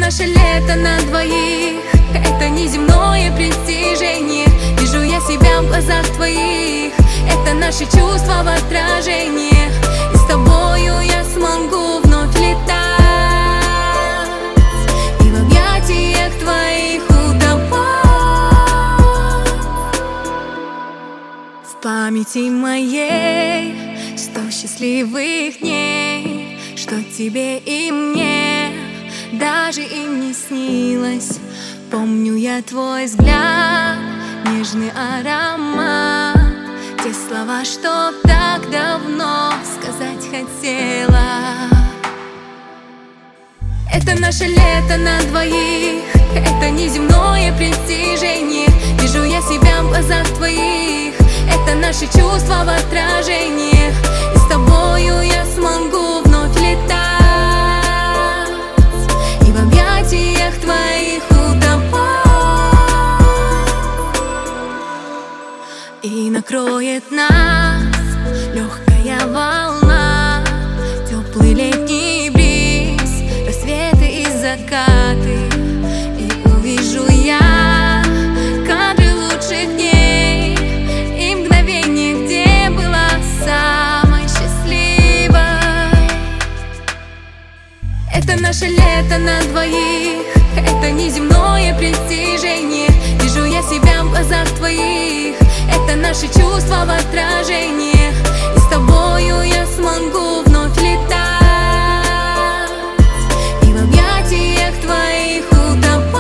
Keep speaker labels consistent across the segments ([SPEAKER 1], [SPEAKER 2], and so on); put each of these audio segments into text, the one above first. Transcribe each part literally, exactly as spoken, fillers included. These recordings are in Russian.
[SPEAKER 1] наше лето на двоих, это неземное притяжение. Вижу я себя в глазах твоих, это наши чувства в отражении. И с тобою я смогу вновь летать, и в объятиях твоих утопать. В памяти моей сто счастливых дней, что тебе и мне даже им не снилось. Помню я твой взгляд, нежный аромат, те слова, что так давно сказать хотела. Это наше лето на двоих, это неземное притяжение. Вижу я себя в глазах твоих, это наши чувства в отражении. И с тобою я смогу вновь летать, и в объятиях твоих утопать. И накроет нас легкая волна, теплый летний бриз, рассветы и закаты. И увижу я кадры лучших дней и мгновения, где была самой счастливой. Это наше лето на двоих, это неземное притяжение. Вижу я себя в глазах твоих, это наши чувства в отражении. И с тобою я смогу вновь летать, и в объятиях твоих утопать.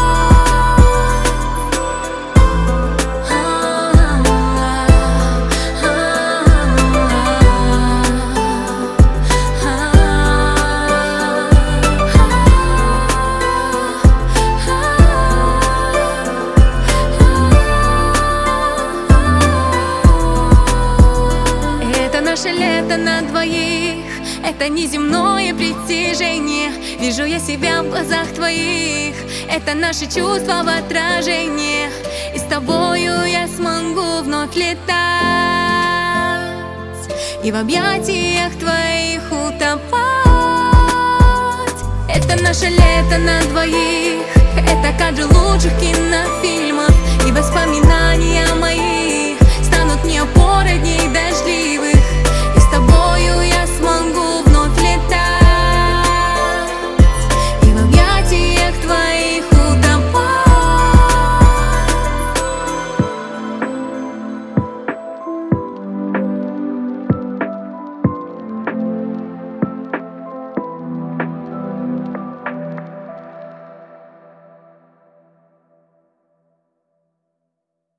[SPEAKER 1] Наше лето на двоих, это неземное притяжение. Вижу я себя в глазах твоих, это наши чувства в отражении. И с тобою я смогу вновь летать, и в объятиях твоих утопать. Это наше лето на двоих, это кадры лучших кинофильмов.